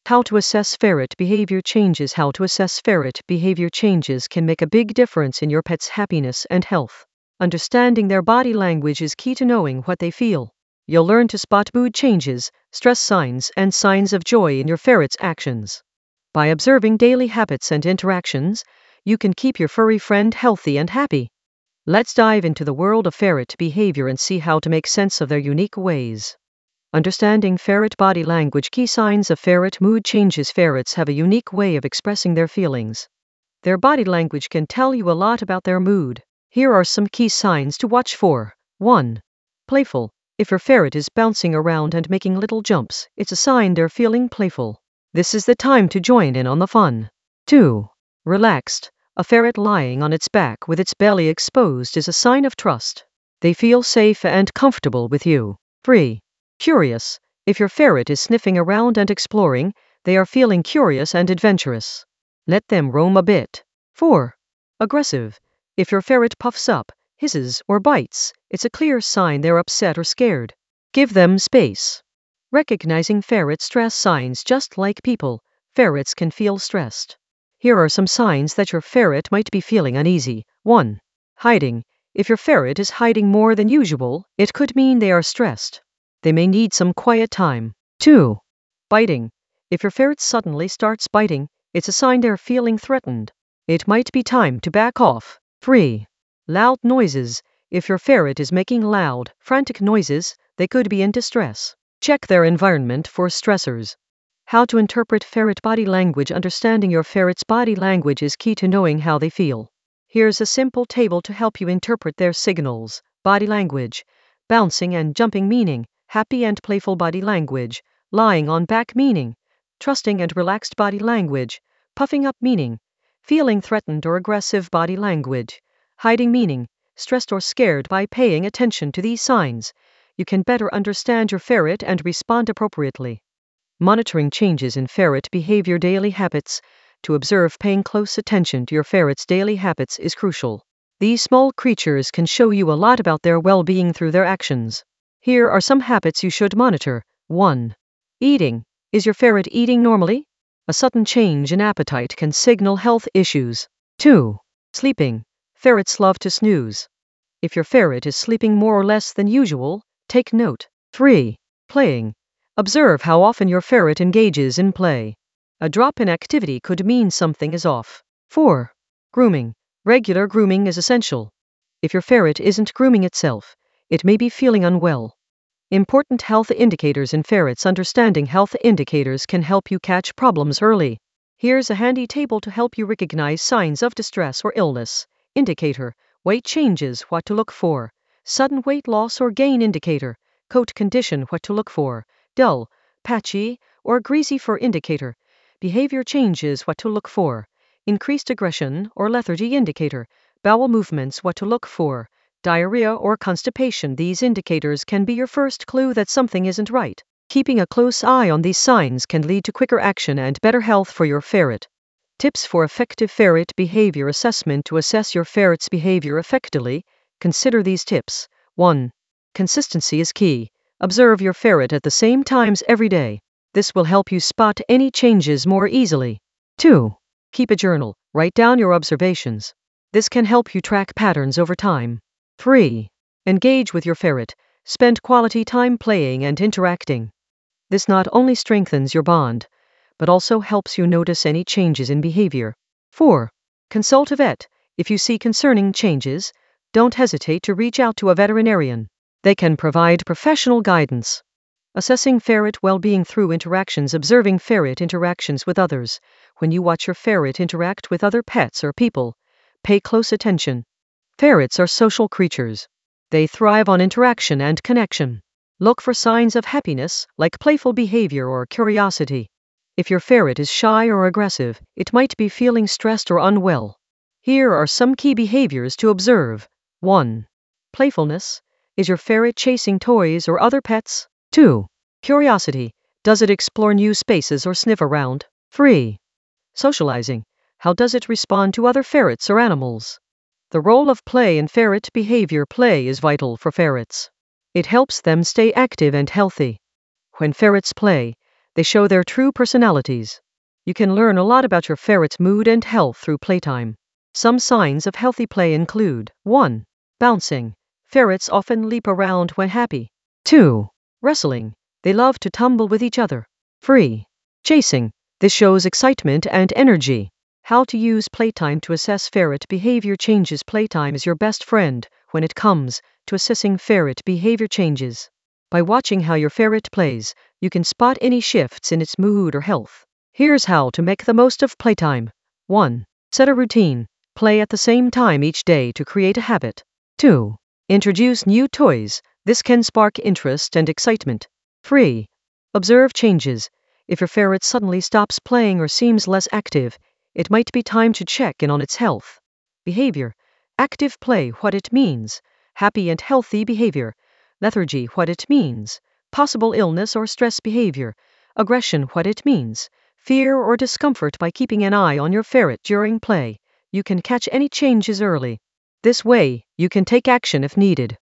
How to assess ferret behavior changes. How to assess ferret behavior changes can make a big difference in your pet's happiness and health. Understanding their body language is key to knowing what they feel. You'll learn to spot mood changes, stress signs, and signs of joy in your ferret's actions. By observing daily habits and interactions, you can keep your furry friend healthy and happy. Let's dive into the world of ferret behavior and see how to make sense of their unique ways. Understanding ferret body language. Key signs of ferret mood changes. Ferrets have a unique way of expressing their feelings. Their body language can tell you a lot about their mood. Here are some key signs to watch for. 1. Playful. If your ferret is bouncing around and making little jumps, it's a sign they're feeling playful. This is the time to join in on the fun. 2. Relaxed. A ferret lying on its back with its belly exposed is a sign of trust. They feel safe and comfortable with you. 3. Curious. If your ferret is sniffing around and exploring, they are feeling curious and adventurous. Let them roam a bit. 4. Aggressive. If your ferret puffs up, hisses, or bites, it's a clear sign they're upset or scared. Give them space. Recognizing ferret stress signs. Just like people, ferrets can feel stressed. Here are some signs that your ferret might be feeling uneasy. 1. Hiding. If your ferret is hiding more than usual, it could mean they are stressed. They may need some quiet time. 2. Biting. If your ferret suddenly starts biting, it's a sign they're feeling threatened. It might be time to back off. 3. Loud noises. If your ferret is making loud, frantic noises, they could be in distress. Check their environment for stressors. How to interpret ferret body language. Understanding your ferret's body language is key to knowing how they feel. Here's a simple table to help you interpret their signals. Body language. Bouncing and jumping meaning happy and playful body language. Lying on back meaning trusting and relaxed body language. Puffing up meaning feeling threatened or aggressive body language. Hiding meaning stressed or scared. By paying attention to these signs, you can better understand your ferret and respond appropriately. Monitoring changes in ferret behavior. Daily habits. To observe, paying close attention to your ferret's daily habits is crucial. These small creatures can show you a lot about their well-being through their actions. Here are some habits you should monitor. 1. Eating. Is your ferret eating normally? A sudden change in appetite can signal health issues. 2. Sleeping. Ferrets love to snooze. If your ferret is sleeping more or less than usual, take note. 3. Playing. Observe how often your ferret engages in play. A drop in activity could mean something is off. 4. Grooming. Regular grooming is essential. If your ferret isn't grooming itself, it may be feeling unwell. Important health indicators in ferrets. Understanding health indicators can help you catch problems early. Here's a handy table to help you recognize signs of distress or illness. Indicator. Weight changes. What to look for. Sudden weight loss or gain indicator. Coat condition. What to look for. Dull, patchy, or greasy fur indicator. Behavior changes. What to look for. Increased aggression or lethargy indicator. Bowel movements. What to look for. Diarrhea or constipation. These indicators can be your first clue that something isn't right. Keeping a close eye on these signs can lead to quicker action and better health for your ferret. Tips for effective ferret behavior assessment. To assess your ferret's behavior effectively, consider these tips. 1. Consistency is key. Observe your ferret at the same times every day. This will help you spot any changes more easily. 2. Keep a journal. Write down your observations. This can help you track patterns over time. 3. Engage with your ferret. Spend quality time playing and interacting. This not only strengthens your bond, but also helps you notice any changes in behavior. 4. Consult a vet. If you see concerning changes, don't hesitate to reach out to a veterinarian. They can provide professional guidance. Assessing ferret well-being through interactions. Observing ferret interactions with others. When you watch your ferret interact with other pets or people, pay close attention. Ferrets are social creatures. They thrive on interaction and connection. Look for signs of happiness, like playful behavior or curiosity. If your ferret is shy or aggressive, it might be feeling stressed or unwell. Here are some key behaviors to observe. 1. Playfulness. Is your ferret chasing toys or other pets? 2. Curiosity. Does it explore new spaces or sniff around? 3. Socializing. How does it respond to other ferrets or animals? The role of play in ferret behavior. Play is vital for ferrets. It helps them stay active and healthy. When ferrets play, They show their true personalities. You can learn a lot about your ferret's mood and health through playtime. Some signs of healthy play include 1. Bouncing. Ferrets often leap around when happy. 2. Wrestling. They love to tumble with each other. 3. Chasing. This shows excitement and energy. How to use playtime to assess ferret behavior changes. Playtime is your best friend when it comes to assessing ferret behavior changes. By watching how your ferret plays, you can spot any shifts in its mood or health. Here's how to make the most of playtime. 1. Set a routine. Play at the same time each day to create a habit. 2. Introduce new toys. This can spark interest and excitement. 3. Observe changes. If your ferret suddenly stops playing or seems less active, it might be time to check in on its health. Behavior. Active play, what it means. Happy and healthy behavior. Lethargy, what it means. Possible illness or stress behavior. Aggression, what it means. Fear or discomfort. By keeping an eye on your ferret during play, you can catch any changes early. This way, you can take action if needed.